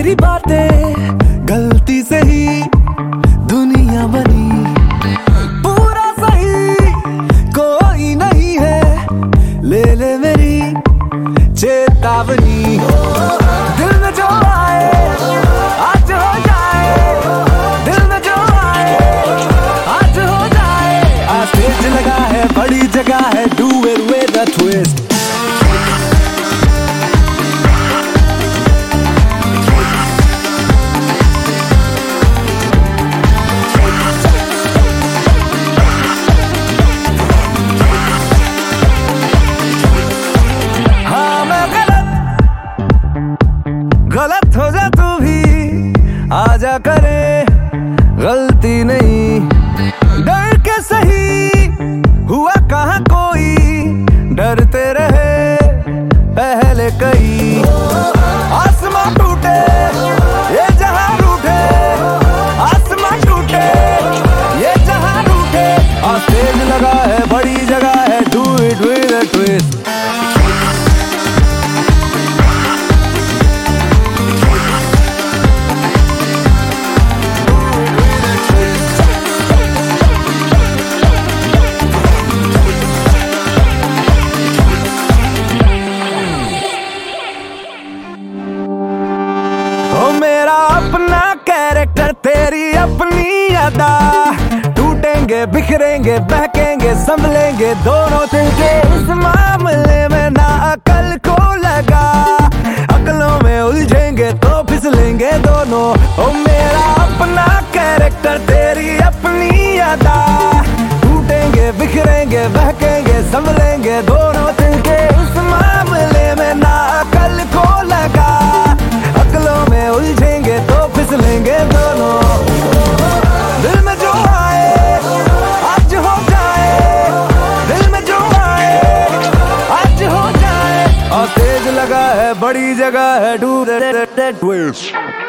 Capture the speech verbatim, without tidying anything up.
मेरी बातें गलती से ही दुनिया बनी, पूरा सही कोई नहीं है, ले ले मेरी चेतावनी। दिल में जो आए आज हो जाए, दिल में जो आए आज हो जाए। आज स्टेज लगा है, बड़ी जगह है, do it with a twist. गलत हो जा तू भी, आजा करे गलती नहीं, डर के सही हुआ कहाँ कोई, डरते रहे पहले कई। आसमां टूटे ये जहां रूठे, आसमां टूटे ये जहां रूठे। और स्टेज लगा है, बड़ी जगह है, do it with a twist. मेरा अपना कैरेक्टर, तेरी अपनी अदा, टूटेंगे बिखरेंगे बहकेंगे संभलेंगे दोनों तिनके। इस मामले में ना अकल को लगा, अकलों में उलझेंगे तो फिसलेंगे दोनों। ओ मेरा अपना कैरेक्टर, तेरी अपनी अदा, टूटेंगे बिखरेंगे बहकेंगे संभलेंगे दोनों तिनके। इस मामले में ना अकल को लगा, अकलों में उलझेंगे तो फिसलेंगे दोनों। दिल में जो आए आज हो जाए, दिल में जो आए आज हो जाए। और तेज लगा है, बड़ी जगह है, डू दैट ट्विस्ट।